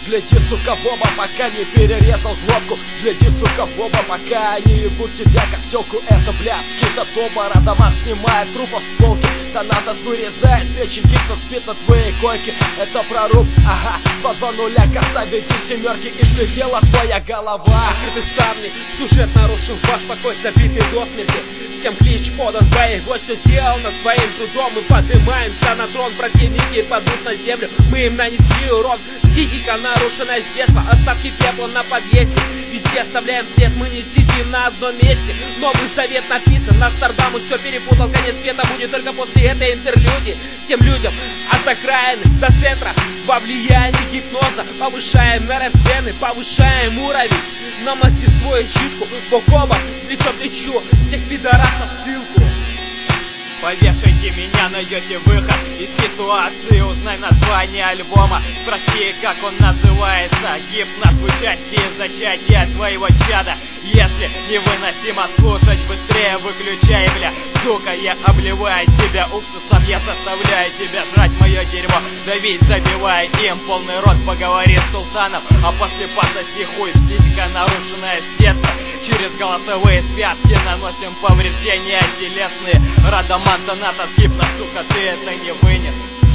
Взгляди, сука, в оба, пока не перерезал глотку. Взгляди, сука, в оба, пока они ебут тебя как тёлку. Это блядский татоба, Радамат снимает трупов с полки. Танатос вырезает печень, кто спит на твоей койке. Это проруб, ага, по 2 нуля, картавите семерки. И слетела твоя голова. Закрытый ставни, сюжет нарушен, ваш покой забитый до смерти. Всем клич подан, бэй, вот все сделано своим трудом. Мы поднимаемся на трон, противники падут на землю. Мы им нанесли урон, психика нарушена с детства. Остатки пепла на подъезде, везде оставляем след. Мы не сидим на одном месте, Новый Завет написан. Нострадамус все перепутал, конец света будет только после этой интерлюдии. Всем людям от окраины до центра во влиянии гипноза повышаем нейроцены, повышаем уровень на мастерство и читку. Бок о бок, плечо к плечу, всех пидорасов в ссылку. Повешайте меня, найдете выход из ситуации. Узнай название альбома, спроси, как он называется. Гипноз в участии зачатия твоего чада. Если невыносимо слушать, быстрее выключай, бля. Сука, я обливаю тебя уксусом, я заставляю тебя жрать мое дерьмо. Давить, забивай им полный рот, поговори с султаном, а после пососи хуй. Психика нарушенная с детства, через голосовые связки наносим повреждения телесные. Радамат, Танатос, гипноз, сука, ты это не вынес.